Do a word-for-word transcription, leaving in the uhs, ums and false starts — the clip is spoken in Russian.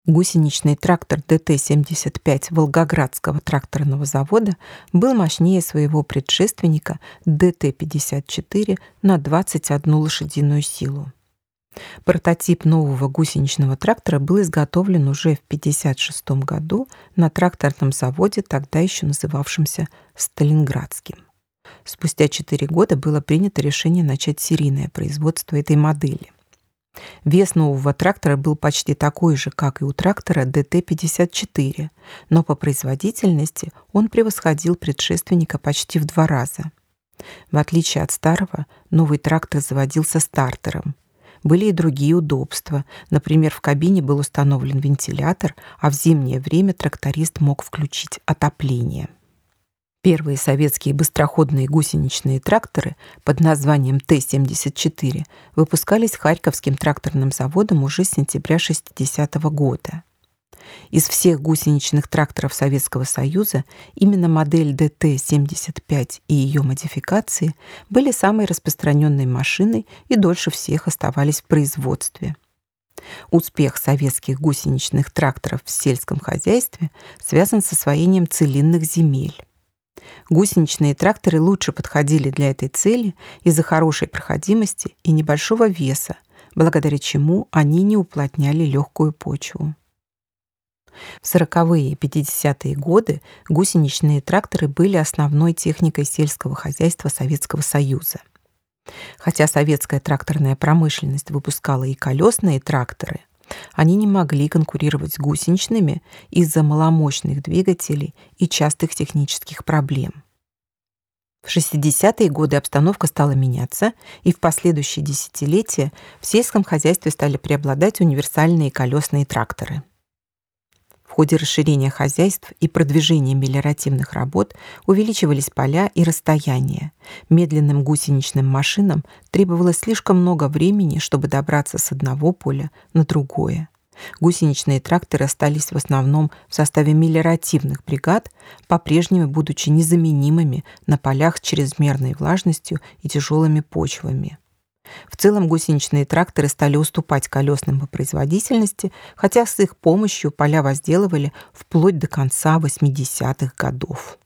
Гусеничный трактор дэ тэ семьдесят пять Волгоградского тракторного завода был мощнее своего предшественника дэ тэ пятьдесят четыре на двадцать одну лошадиную силу. Прототип нового гусеничного трактора был изготовлен уже в тысяча девятьсот пятьдесят шестом году на тракторном заводе, тогда еще называвшемся Сталинградским. Спустя четыре года было принято решение начать серийное производство этой модели. Вес нового трактора был почти такой же, как и у трактора дэ тэ пятьдесят четыре, но по производительности он превосходил предшественника почти в два раза. В отличие от старого, новый трактор заводился стартером. Были и другие удобства. Например, в кабине был установлен вентилятор, а в зимнее время тракторист мог включить отопление. Первые советские быстроходные гусеничные тракторы под названием тэ семьдесят четыре выпускались Харьковским тракторным заводом уже с сентября шестидесятого года. Из всех гусеничных тракторов Советского Союза именно модель дэ тэ семьдесят пять и ее модификации были самой распространенной машиной и дольше всех оставались в производстве. Успех советских гусеничных тракторов в сельском хозяйстве связан с освоением целинных земель. Гусеничные тракторы лучше подходили для этой цели из-за хорошей проходимости и небольшого веса, благодаря чему они не уплотняли легкую почву. В сороковые и пятидесятые годы гусеничные тракторы были основной техникой сельского хозяйства Советского Союза. Хотя советская тракторная промышленность выпускала и колесные тракторы, они не могли конкурировать с гусеничными из-за маломощных двигателей и частых технических проблем. В шестидесятые годы обстановка стала меняться, и в последующие десятилетия в сельском хозяйстве стали преобладать универсальные колесные тракторы. В ходе расширения хозяйств и продвижения мелиоративных работ увеличивались поля и расстояния. Медленным гусеничным машинам требовалось слишком много времени, чтобы добраться с одного поля на другое. Гусеничные тракторы остались в основном в составе мелиоративных бригад, по-прежнему будучи незаменимыми на полях с чрезмерной влажностью и тяжелыми почвами. В целом гусеничные тракторы стали уступать колесным по производительности, хотя с их помощью поля возделывали вплоть до конца восьмидесятых годов.